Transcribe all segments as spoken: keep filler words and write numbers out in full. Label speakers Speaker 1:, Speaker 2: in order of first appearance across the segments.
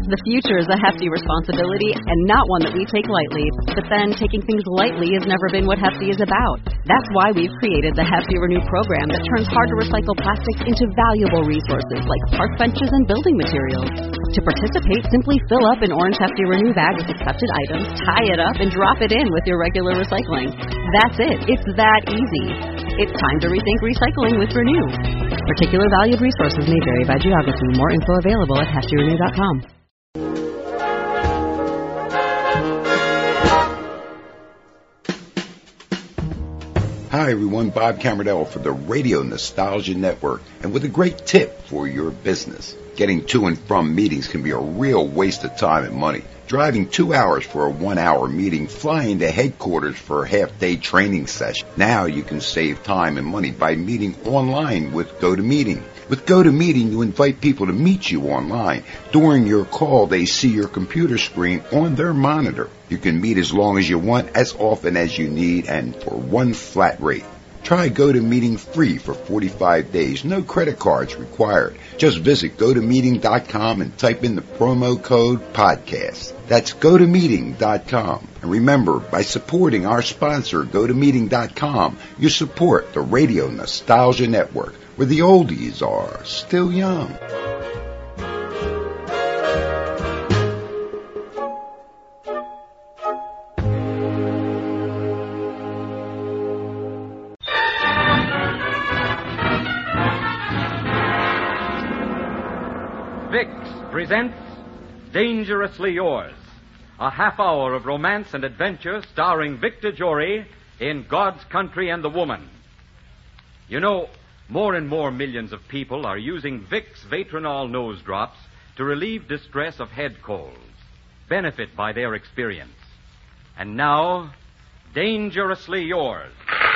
Speaker 1: The future is a hefty responsibility and not one that we take lightly. But then, taking things lightly has never been what Hefty is about. That's why we've created the Hefty Renew program that turns hard-to-recycle plastics into valuable resources like park benches and building materials. To participate, simply fill up an orange Hefty Renew bag with accepted items, tie it up, and drop it in with your regular recycling. That's it. It's that easy. It's time to rethink recycling with Renew. Particular valued resources may vary by geography. More info available at hefty renew dot com.
Speaker 2: Hi everyone, Bob Camarillo for the Radio Nostalgia Network, and with a great tip for your business. Getting to and from meetings can be a real waste of time and money. Driving two hours for a one-hour meeting, flying to headquarters for a half-day training session. Now you can save time and money by meeting online with GoToMeeting. With GoToMeeting, you invite people to meet you online. During your call, they see your computer screen on their monitor. You can meet as long as you want, as often as you need, and for one flat rate. Try GoToMeeting free for forty-five days. No credit cards required. Just visit go to meeting dot com and type in the promo code podcast. That's go to meeting dot com. And remember, by supporting our sponsor, go to meeting dot com, you support the Radio Nostalgia Network, where the oldies are still young.
Speaker 3: Vicks presents Dangerously Yours, a half hour of romance and adventure starring Victor Jory in God's Country and the Woman. You know, more and more millions of people are using Vicks Vatronol nose drops to relieve distress of head colds. Benefit by their experience. And now, Dangerously Yours.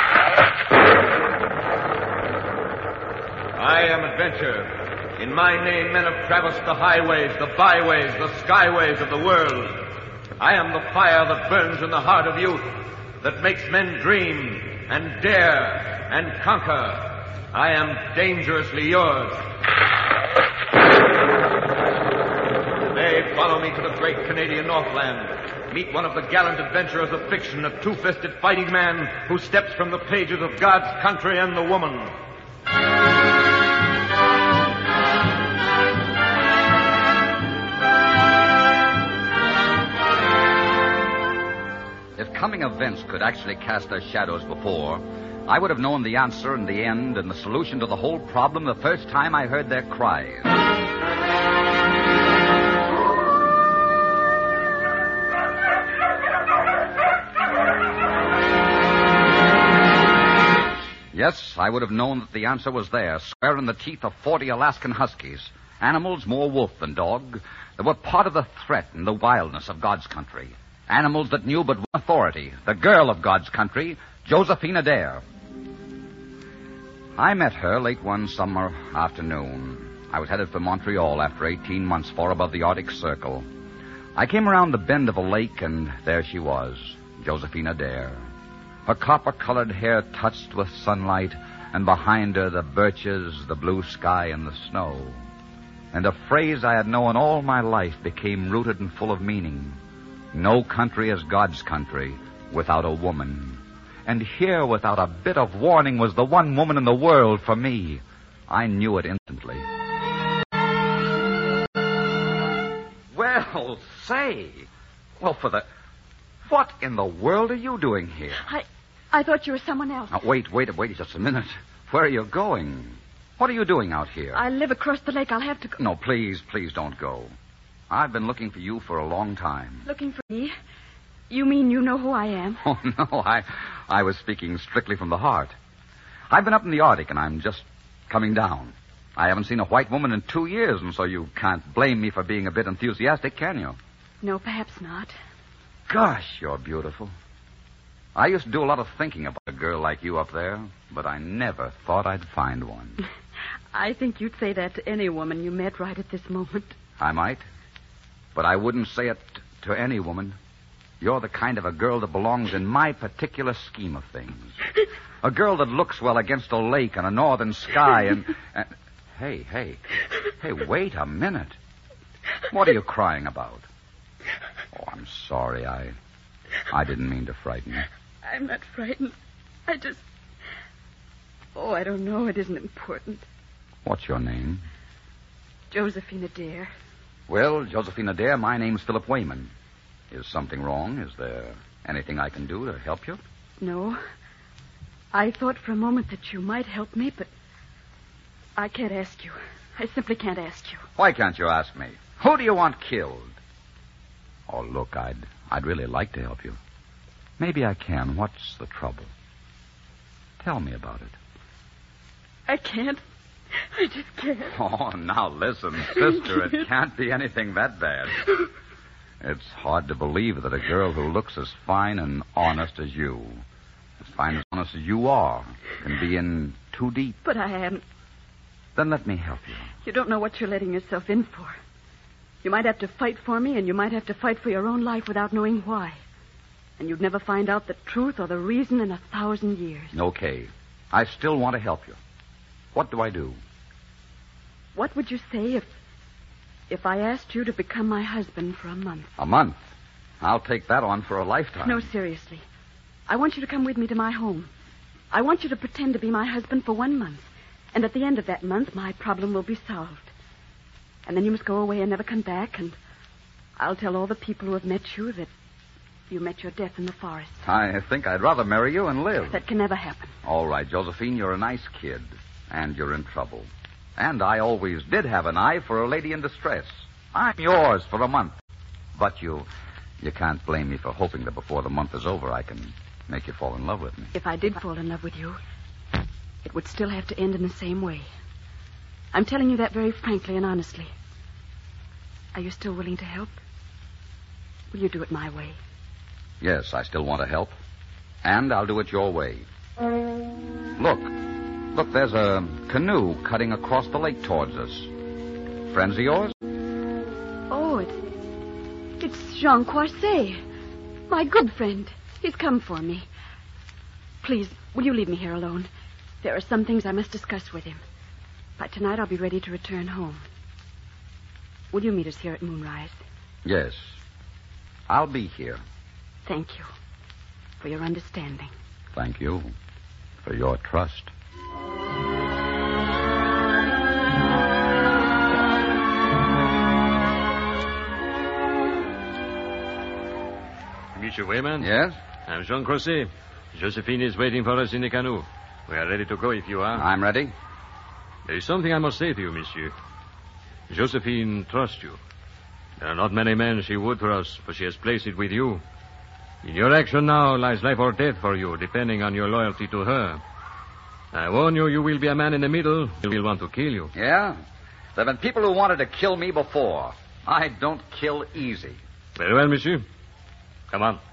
Speaker 4: I am Adventure. In my name, men have traversed the highways, the byways, the skyways of the world. I am the fire that burns in the heart of youth, that makes men dream and dare and conquer. I am dangerously yours. Today, follow me to the great Canadian Northland. Meet one of the gallant adventurers of fiction, a two-fisted fighting man who steps from the pages of God's Country and the Woman.
Speaker 5: If coming events could actually cast their shadows before, I would have known the answer and the end and the solution to the whole problem the first time I heard their cries. Yes, I would have known that the answer was there, square in the teeth of forty Alaskan huskies, animals more wolf than dog, that were part of the threat and the wildness of God's country. Animals that knew but one authority, the girl of God's country, Josephine Adair. I met her late one summer afternoon. I was headed for Montreal after eighteen months far above the Arctic Circle. I came around the bend of a lake, and there she was, Josephine Adair. Her copper-colored hair touched with sunlight, and behind her the birches, the blue sky, and the snow. And a phrase I had known all my life became rooted and full of meaning. No country is God's country without a woman. And here, without a bit of warning, was the one woman in the world for me. I knew it instantly.
Speaker 3: Well, say. Well, for the... What in the world are you doing here?
Speaker 6: I... I thought you were someone else.
Speaker 5: Now, wait, wait, wait just a minute. Where are you going? What are you doing out here?
Speaker 6: I live across the lake. I'll have to go...
Speaker 5: No, please, please don't go. I've been looking for you for a long time.
Speaker 6: Looking for me? You mean you know who I am?
Speaker 5: Oh, no, I I was speaking strictly from the heart. I've been up in the Arctic, and I'm just coming down. I haven't seen a white woman in two years, and so you can't blame me for being a bit enthusiastic, can you?
Speaker 6: No, perhaps not.
Speaker 5: Gosh, you're beautiful. I used to do a lot of thinking about a girl like you up there, but I never thought I'd find one.
Speaker 6: I think you'd say that to any woman you met right at this moment.
Speaker 5: I might. But I wouldn't say it to any woman. You're the kind of a girl that belongs in my particular scheme of things. A girl that looks well against a lake and a northern sky and... and... Hey, hey. Hey, wait a minute. What are you crying about? Oh, I'm sorry. I I didn't mean to frighten you.
Speaker 6: I'm not frightened. I just... Oh, I don't know. It isn't important.
Speaker 5: What's your name?
Speaker 6: Josephine Adair.
Speaker 5: Well, Josephine Adair, my name's Philip Wayman. Is something wrong? Is there anything I can do to help you?
Speaker 6: No. I thought for a moment that you might help me, but I can't ask you. I simply can't ask you.
Speaker 5: Why can't you ask me? Who do you want killed? Oh, look, I'd I'd really like to help you. Maybe I can. What's the trouble? Tell me about it.
Speaker 6: I can't. I just can't.
Speaker 5: Oh, now listen, sister, it can't be anything that bad. It's hard to believe that a girl who looks as fine and honest as you, as fine and honest as you are, can be in too deep.
Speaker 6: But I am.
Speaker 5: Then let me help you.
Speaker 6: You don't know what you're letting yourself in for. You might have to fight for me, and you might have to fight for your own life without knowing why. And you'd never find out the truth or the reason in a thousand years.
Speaker 5: Okay. I still want to help you. What do I do?
Speaker 6: What would you say if... if I asked you to become my husband for a month?
Speaker 5: A month? I'll take that on for a lifetime.
Speaker 6: No, seriously. I want you to come with me to my home. I want you to pretend to be my husband for one month. And at the end of that month, my problem will be solved. And then you must go away and never come back, and I'll tell all the people who have met you that you met your death in the forest.
Speaker 5: I think I'd rather marry you and live.
Speaker 6: That can never happen.
Speaker 5: All right, Josephine, you're a nice kid, and you're in trouble. And I always did have an eye for a lady in distress. I'm yours for a month. But you you can't blame me for hoping that before the month is over I can make you fall in love with me.
Speaker 6: If I did fall in love with you, it would still have to end in the same way. I'm telling you that very frankly and honestly. Are you still willing to help? Will you do it my way?
Speaker 5: Yes, I still want to help. And I'll do it your way. Look. Look, there's a canoe cutting across the lake towards us. Friends of yours?
Speaker 6: Oh, it's... It's Jean Croisset. My good friend. He's come for me. Please, will you leave me here alone? There are some things I must discuss with him. By tonight, I'll be ready to return home. Will you meet us here at moonrise?
Speaker 5: Yes. I'll be here.
Speaker 6: Thank you for your understanding.
Speaker 5: Thank you for your trust.
Speaker 7: Mister Wayman?
Speaker 5: Yes?
Speaker 7: I'm Jean Croisset. Josephine is waiting for us in the canoe. We are ready to go if you are.
Speaker 5: I'm ready.
Speaker 7: There is something I must say to you, monsieur. Josephine trusts you. There are not many men she would trust, but she has placed it with you. In your action now lies life or death for you, depending on your loyalty to her. I warn you, you will be a man in the middle who will want to kill you.
Speaker 5: Yeah? There have been people who wanted to kill me before. I don't kill easy.
Speaker 7: Very well, monsieur. Come on.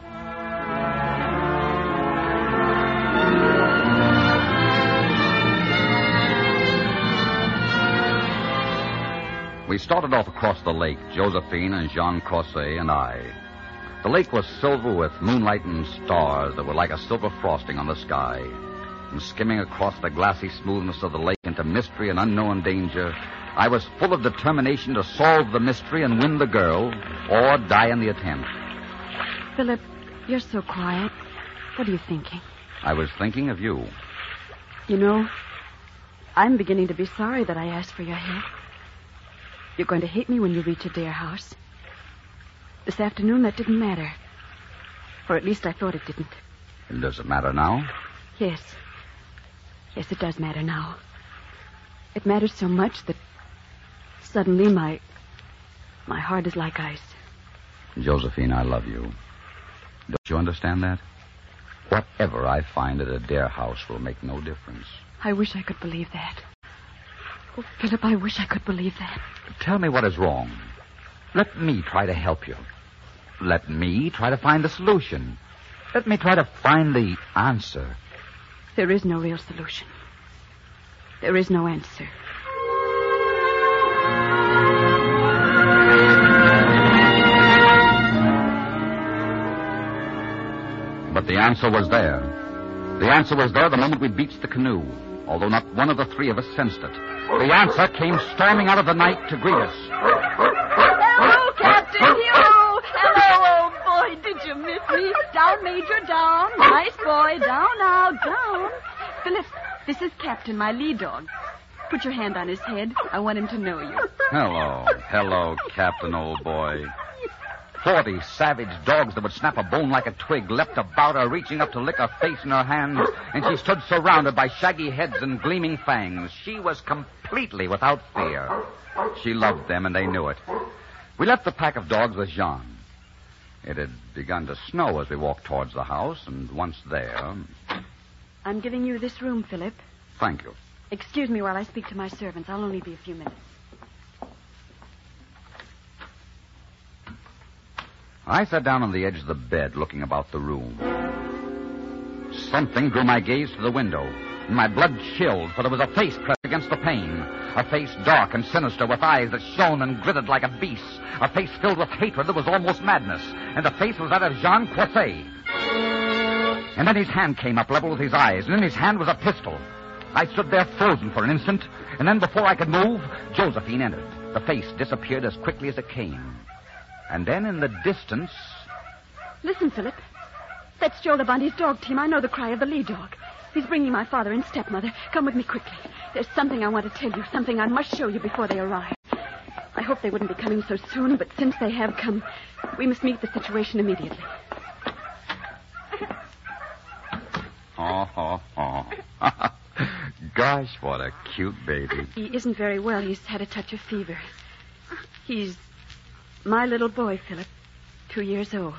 Speaker 5: We started off across the lake, Josephine and Jean Croisset and I. The lake was silver with moonlight and stars that were like a silver frosting on the sky. And skimming across the glassy smoothness of the lake into mystery and unknown danger, I was full of determination to solve the mystery and win the girl, or die in the attempt.
Speaker 6: Philip, you're so quiet. What are you thinking?
Speaker 5: I was thinking of you.
Speaker 6: You know, I'm beginning to be sorry that I asked for your help. You're going to hate me when you reach Adair House. This afternoon, that didn't matter. Or at least I thought it didn't.
Speaker 5: And does it matter now?
Speaker 6: Yes. Yes, it does matter now. It matters so much that suddenly my... my heart is like ice.
Speaker 5: Josephine, I love you. Don't you understand that? Whatever I find at Adair House will make no difference.
Speaker 6: I wish I could believe that. Oh, Philip, I wish I could believe that.
Speaker 5: Tell me what is wrong. Let me try to help you. Let me try to find the solution. Let me try to find the answer.
Speaker 6: There is no real solution. There is no answer.
Speaker 5: But the answer was there. The answer was there the moment we beached the canoe, although not one of the three of us sensed it. The answer came storming out of the night to greet us.
Speaker 6: Hello, Captain Hugh. Hello, old boy. Did you miss me? Down, Major, down. Nice boy. Down now, down. Philip, this is Captain, my lead dog. Put your hand on his head. I want him to know you.
Speaker 5: Hello. Hello, Captain, old boy. Forty savage dogs that would snap a bone like a twig leapt about her, reaching up to lick her face in her hands, and she stood surrounded by shaggy heads and gleaming fangs. She was completely without fear. She loved them, and they knew it. We left the pack of dogs with Jean. It had begun to snow as we walked towards the house, and once there...
Speaker 6: I'm giving you this room, Philip.
Speaker 5: Thank you.
Speaker 6: Excuse me while I speak to my servants. I'll only be a few minutes.
Speaker 5: I sat down on the edge of the bed, looking about the room. Something drew my gaze to the window, and my blood chilled, for there was a face pressed against the pane. A face dark and sinister, with eyes that shone and glittered like a beast's. A face filled with hatred that was almost madness. And the face was that of Jean Courcey. And then his hand came up, level with his eyes, and in his hand was a pistol. I stood there frozen for an instant, and then before I could move, Josephine entered. The face disappeared as quickly as it came. And then in the distance...
Speaker 6: Listen, Philip. That's Joe Labonte's dog team. I know the cry of the lead dog. He's bringing my father and stepmother. Come with me quickly. There's something I want to tell you, something I must show you before they arrive. I hoped they wouldn't be coming so soon, but since they have come, we must meet the situation immediately.
Speaker 5: Oh, oh, oh. Gosh, what a cute baby.
Speaker 6: He isn't very well. He's had a touch of fever. He's my little boy, Philip, two years old.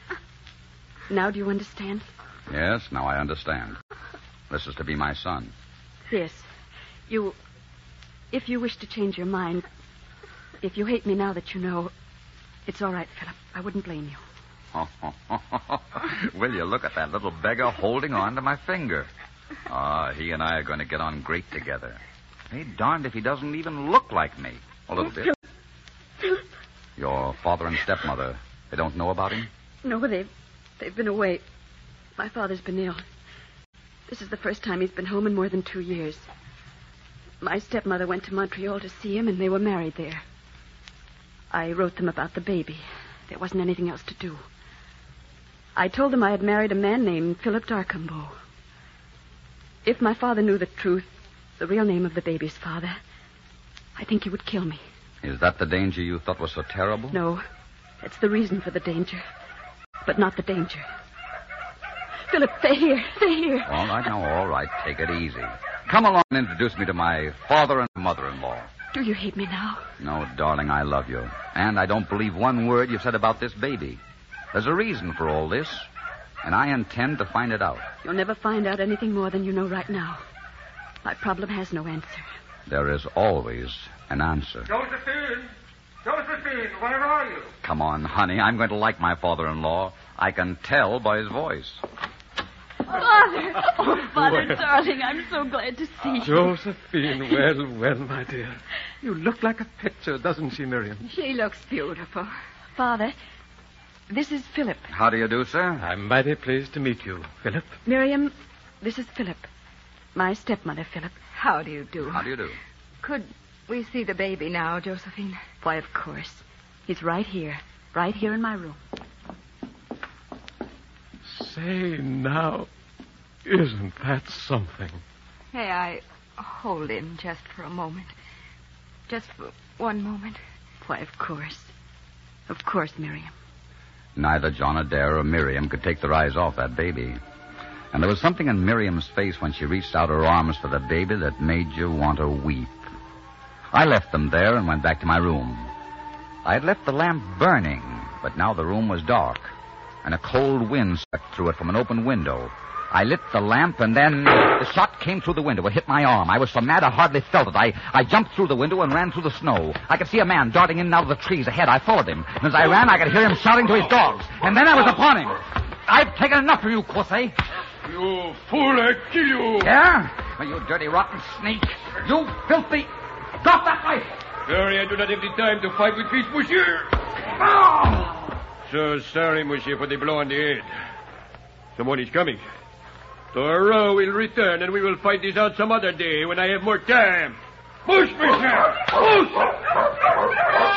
Speaker 6: Now do you understand?
Speaker 5: Yes, now I understand. This is to be my son.
Speaker 6: Yes. You... If you wish to change your mind, if you hate me now that you know, it's all right, Philip. I wouldn't blame you.
Speaker 5: Oh, oh, oh, oh. Will you look at that little beggar holding on to my finger? Ah, he and I are going to get on great together. Hey, darned if he doesn't even look like me. A little bit.
Speaker 6: Philip.
Speaker 5: Your father and stepmother, they don't know about him?
Speaker 6: No, they've, they've been away. My father's been ill. This is the first time he's been home in more than two years. My stepmother went to Montreal to see him, and they were married there. I wrote them about the baby. There wasn't anything else to do. I told them I had married a man named Philip Darcambeau. If my father knew the truth, the real name of the baby's father, I think he would kill me.
Speaker 5: Is that the danger you thought was so terrible?
Speaker 6: No. That's the reason for the danger. But not the danger. Philip, stay here. Stay here.
Speaker 5: All right, now, all right. Take it easy. Come along and introduce me to my father and mother-in-law.
Speaker 6: Do you hate me now?
Speaker 5: No, darling, I love you. And I don't believe one word you've said about this baby. There's a reason for all this, and I intend to find it out.
Speaker 6: You'll never find out anything more than you know right now. My problem has no answer.
Speaker 5: There is always an answer.
Speaker 8: Josephine! Josephine, where are you?
Speaker 5: Come on, honey. I'm going to like my father-in-law. I can tell by his voice.
Speaker 6: Father! Oh, Father, darling, I'm so glad to see you.
Speaker 8: Josephine, well, well, my dear. You look like a picture, doesn't she, Miriam?
Speaker 6: She looks beautiful. Father, this is Philip.
Speaker 5: How do you do, sir?
Speaker 8: I'm mighty pleased to meet you, Philip.
Speaker 6: Miriam, this is Philip. My stepmother, Philip.
Speaker 9: How do you do?
Speaker 5: How do you do?
Speaker 9: Could we see the baby now, Josephine?
Speaker 6: Why, of course. He's right here. Right here in my room.
Speaker 8: Say now, isn't that something?
Speaker 9: May I hold him just for a moment? Just for one moment?
Speaker 6: Why, of course. Of course, Miriam.
Speaker 5: Neither John Adair or Miriam could take their eyes off that baby. And there was something in Miriam's face when she reached out her arms for the baby that made you want to weep. I left them there and went back to my room. I had left the lamp burning, but now the room was dark, and a cold wind swept through it from an open window. I lit the lamp, and then the shot came through the window. It hit my arm. I was so mad I hardly felt it. I, I jumped through the window and ran through the snow. I could see a man darting in and out of the trees ahead. I followed him. And as I ran, I could hear him shouting to his dogs. And then I was upon him. I've taken enough of you, Corsay.
Speaker 8: You fool, I kill you.
Speaker 5: Yeah? Well, you dirty, rotten snake. You filthy... Drop that knife!
Speaker 8: Sorry, I do not have the time to fight with these monsieur.
Speaker 5: Oh!
Speaker 8: So sorry, monsieur, for the blow on the head. Someone is coming. Thoreau will return, and we will fight this out some other day when I have more time. Push, monsieur! Push!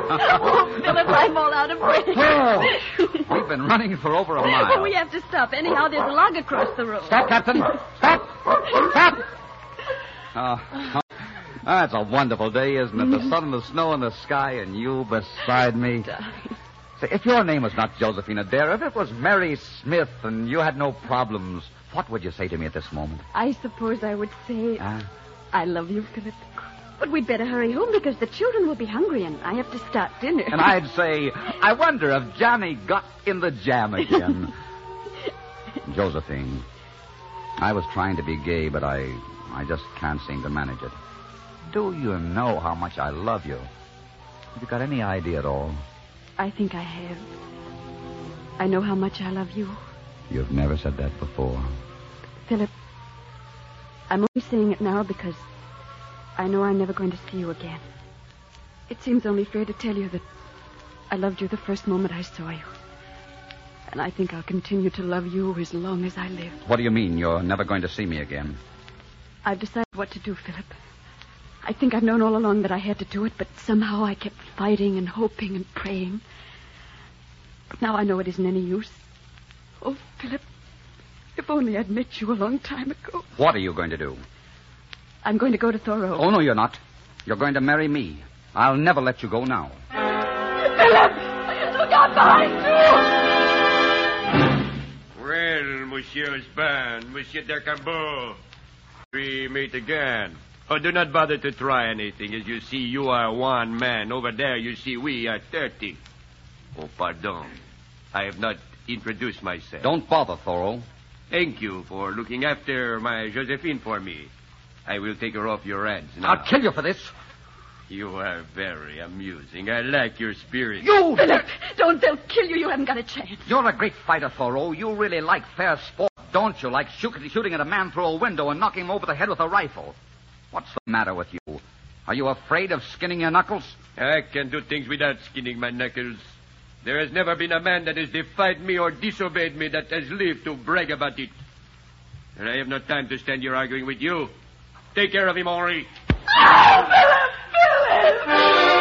Speaker 6: Oh, Philip, I'm all out of breath.
Speaker 5: Oh, we've been running for over a mile.
Speaker 6: Oh, we have to stop. Anyhow, there's a log across the road.
Speaker 5: Stop, Captain. Stop. Stop. Oh, oh, that's a wonderful day, isn't it? The sun and the snow in the sky and you beside me. Say, if your name was not Josephine Adair, if it was Mary Smith and you had no problems, what would you say to me at this moment?
Speaker 6: I suppose I would say,
Speaker 5: Uh,
Speaker 6: I love you, Philip. But we'd better hurry home because the children will be hungry and I have to start dinner.
Speaker 5: and I'd say, I wonder if Johnny got in the jam again. Josephine, I was trying to be gay, but I, I just can't seem to manage it. Do you know how much I love you? Have you got any idea at all?
Speaker 6: I think I have. I know how much I love you.
Speaker 5: You've never said that before.
Speaker 6: Philip, I'm only saying it now because I know I'm never going to see you again. It seems only fair to tell you that I loved you the first moment I saw you. And I think I'll continue to love you as long as I live.
Speaker 5: What do you mean you're never going to see me again?
Speaker 6: I've decided what to do, Philip. I think I've known all along that I had to do it, but somehow I kept fighting and hoping and praying. But now I know it isn't any use. Oh, Philip, if only I'd met you a long time ago.
Speaker 5: What are you going to do?
Speaker 6: I'm going to go to Thoreau.
Speaker 5: Oh, no, you're not. You're going to marry me. I'll never let you go now.
Speaker 6: Philip! Look out behind you!
Speaker 8: Well, Monsieur Span, Monsieur Decambeau, we meet again. Oh, do not bother to try anything. As you see, you are one man. Over there, you see, we are thirty. Oh, pardon. I have not introduced myself.
Speaker 5: Don't bother, Thoreau.
Speaker 8: Thank you for looking after my Josephine for me. I will take her off your hands now.
Speaker 5: I'll kill you for this.
Speaker 8: You are very amusing. I like your spirit.
Speaker 5: You!
Speaker 6: Philip, don't. They'll kill you. You haven't got a chance.
Speaker 5: You're a great fighter, Thoreau. You really like fair sport, don't you? Like shooting at a man through a window and knocking him over the head with a rifle. What's the matter with you? Are you afraid of skinning your knuckles?
Speaker 8: I can do things without skinning my knuckles. There has never been a man that has defied me or disobeyed me that has lived to brag about it. And I have no time to stand here arguing with you. Take care of him, Henri.
Speaker 6: Oh, Philip! Philip!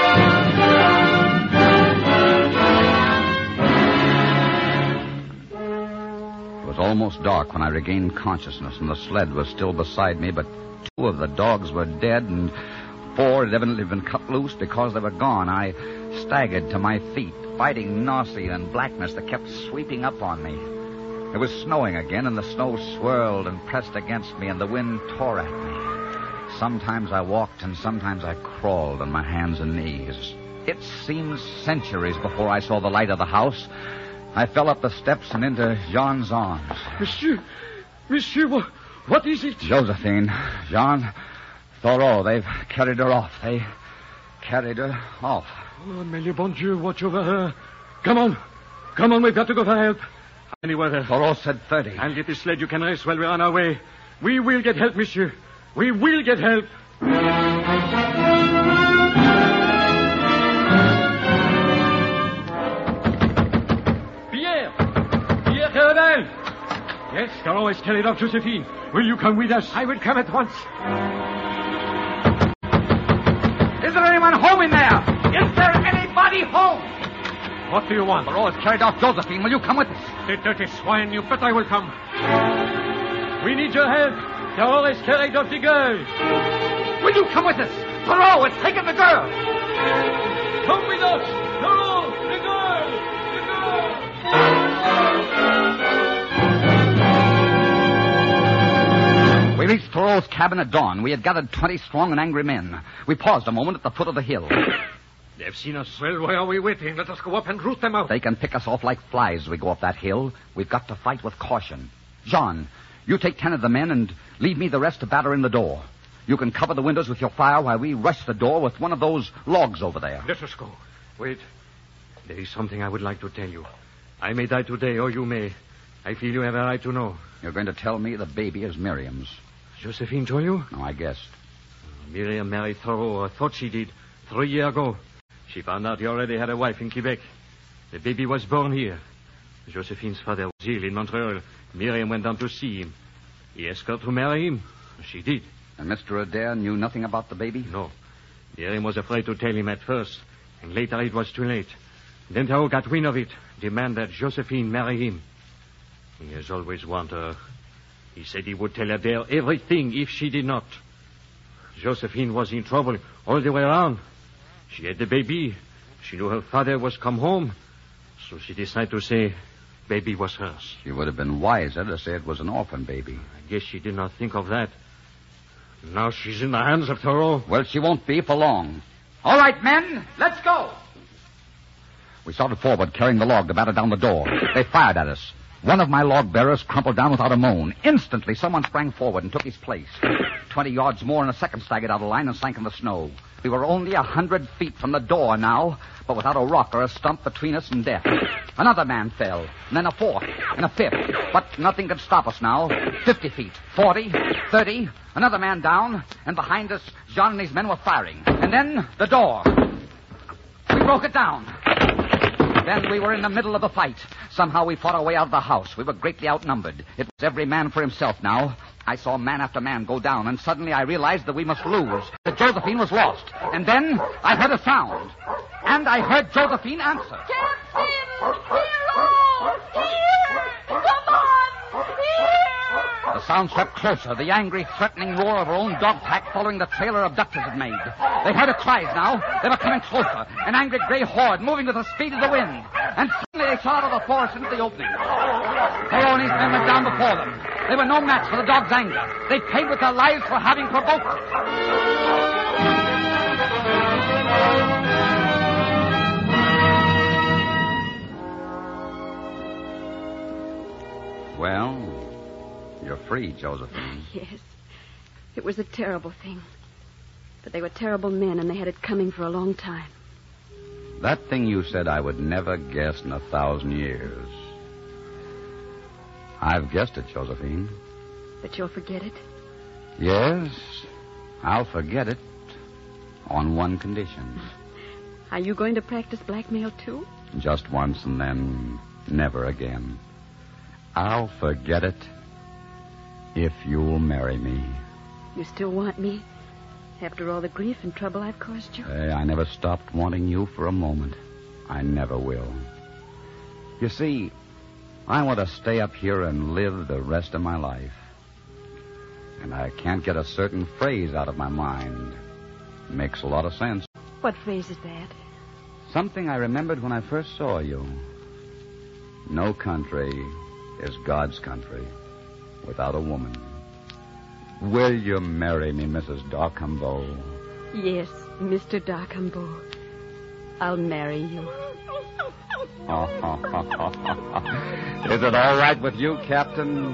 Speaker 5: It was almost dark when I regained consciousness, and the sled was still beside me, but two of the dogs were dead, and four had evidently been cut loose because they were gone. I staggered to my feet, fighting nausea and blackness that kept sweeping up on me. It was snowing again, and the snow swirled and pressed against me, and the wind tore at me. Sometimes I walked, and sometimes I crawled on my hands and knees. It seemed centuries before I saw the light of the house. I fell up the steps and into Jean's arms.
Speaker 7: Monsieur, Monsieur, what, what is it?
Speaker 5: Josephine, Jean, Thoreau, they've carried her off. They carried her off.
Speaker 7: Oh, may le bon Dieu watch over her. Come on. Come on, we've got to go for help. Anywhere there.
Speaker 5: Thoreau said thirty.
Speaker 7: I'll get this sled you can rest while we're on our way. We will get help, monsieur. We will get help. Pierre! Pierre Caravel! Yes, Thoreau has carried off Josephine. Will you come with us? I will come at once.
Speaker 5: Is there anyone home in there? Is there anybody home?
Speaker 7: What do you want?
Speaker 5: Thoreau has carried off Josephine. Will you come with us?
Speaker 7: The dirty swine, you bet I will come. We need your help. Thoreau has carried off the girl.
Speaker 5: Will you come with us? Thoreau has taken the girl.
Speaker 7: Come with us. Thoreau, the girl. The girl.
Speaker 5: We reached Thoreau's cabin at dawn. We had gathered twenty strong and angry men. We paused a moment at the foot of the hill.
Speaker 7: They've seen us. Well, why are we waiting? Let us go up and root them out.
Speaker 5: They can pick us off like flies as we go up that hill. We've got to fight with caution. John, you take ten of the men and leave me the rest to batter in the door. You can cover the windows with your fire while we rush the door with one of those logs over there.
Speaker 7: Let us go. Wait. There is something I would like to tell you. I may die today, or you may. I feel you have a right to know.
Speaker 5: You're going to tell me the baby is Miriam's.
Speaker 7: Josephine told you?
Speaker 5: No, I guessed.
Speaker 7: Miriam married Thoreau, or thought she did, three years ago. She found out he already had a wife in Quebec. The baby was born here. Josephine's father was ill in Montreal. Miriam went down to see him. He asked her to marry him. She did.
Speaker 5: And Mister Adair knew nothing about the baby?
Speaker 7: No. Miriam was afraid to tell him at first. And later it was too late. Then Tao got wind of it, demanded that Josephine marry him. He has always wanted her. He said he would tell Adele everything if she did not. Josephine was in trouble all the way around. She had the baby. She knew her father was come home. So she decided to say baby was hers.
Speaker 5: She would have been wiser to say it was an orphan baby.
Speaker 7: I guess she did not think of that. Now she's in the hands of Thoreau.
Speaker 5: Well, she won't be for long. All right, men, let's go. We started forward, carrying the log to batter down the door. They fired at us. One of my log bearers crumpled down without a moan. Instantly, someone sprang forward and took his place. Twenty yards more and a second staggered out of line and sank in the snow. We were only a hundred feet from the door now, but without a rock or a stump between us and death. Another man fell, and then a fourth, and a fifth. But nothing could stop us now. Fifty feet, forty, thirty, another man down, and behind us, Jean and his men were firing. And then, the door. We broke it down. Then we were in the middle of the fight. Somehow we fought our way out of the house. We were greatly outnumbered. It was every man for himself now. I saw man after man go down, and suddenly I realized that we must lose, that Josephine was lost. And then I heard a sound. And I heard Josephine answer.
Speaker 10: Captain! Hero! Here! Come on! Here!
Speaker 5: The sound swept closer, the angry, threatening roar of her own dog pack following the trail her abductors had made. They heard her cries now. They were coming closer, an angry gray horde moving with the speed of the wind. And suddenly they shot out of the forest into the opening. Thoreau and his men went down before them. They were no match for the dog's anger. They paid with their lives for having provoked it. Well, you're free, Josephine.
Speaker 6: Yes. It was a terrible thing. But they were terrible men, and they had it coming for a long time.
Speaker 5: That thing you said I would never guess in a thousand years. I've guessed it, Josephine.
Speaker 6: But you'll forget it?
Speaker 5: Yes, I'll forget it on one condition.
Speaker 6: Are you going to practice blackmail, too?
Speaker 5: Just once and then never again. I'll forget it if you'll marry me.
Speaker 6: You still want me? After all the grief and trouble I've caused you?
Speaker 5: Hey, I never stopped wanting you for a moment. I never will. You see, I want to stay up here and live the rest of my life. And I can't get a certain phrase out of my mind. Makes a lot of sense.
Speaker 6: What phrase is that?
Speaker 5: Something I remembered when I first saw you. No country is God's country without a woman. Will you marry me, Missus Darcumbo?
Speaker 6: Yes, Mister Darcumbo. I'll marry you.
Speaker 5: Is it all right with you, Captain?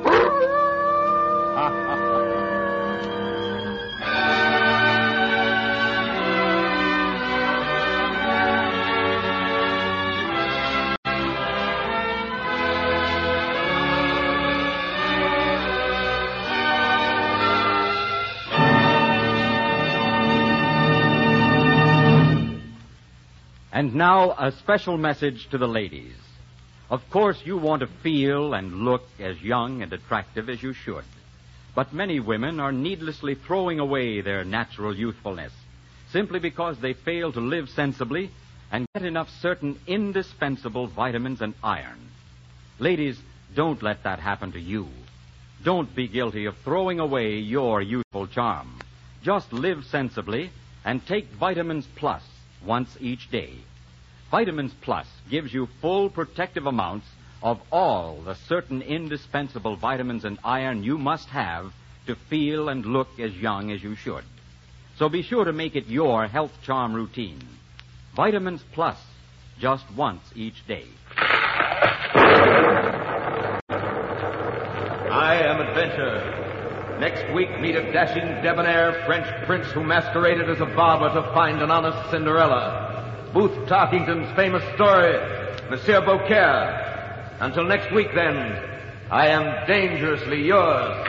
Speaker 3: And now, a special message to the ladies. Of course, you want to feel and look as young and attractive as you should. But many women are needlessly throwing away their natural youthfulness simply because they fail to live sensibly and get enough certain indispensable vitamins and iron. Ladies, don't let that happen to you. Don't be guilty of throwing away your youthful charm. Just live sensibly and take Vitamins Plus once each day. Vitamins Plus gives you full protective amounts of all the certain indispensable vitamins and iron you must have to feel and look as young as you should. So be sure to make it your health charm routine. Vitamins Plus, just once each day.
Speaker 4: I am Adventure. Next week, meet a dashing, debonair French prince who masqueraded as a barber to find an honest Cinderella. Booth Tarkington's famous story, Monsieur Beaucaire. Until next week, then, I am dangerously yours.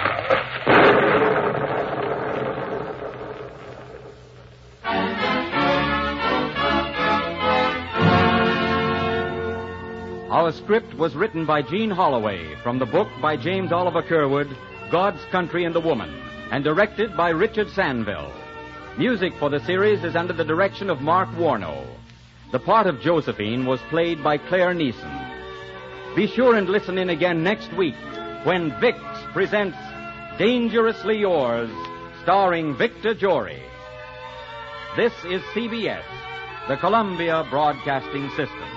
Speaker 3: Our script was written by Gene Holloway from the book by James Oliver Curwood, God's Country and the Woman, and directed by Richard Sanville. Music for the series is under the direction of Mark Warnow. The part of Josephine was played by Claire Neeson. Be sure and listen in again next week when Vicks presents Dangerously Yours, starring Victor Jory. This is C B S, the Columbia Broadcasting System.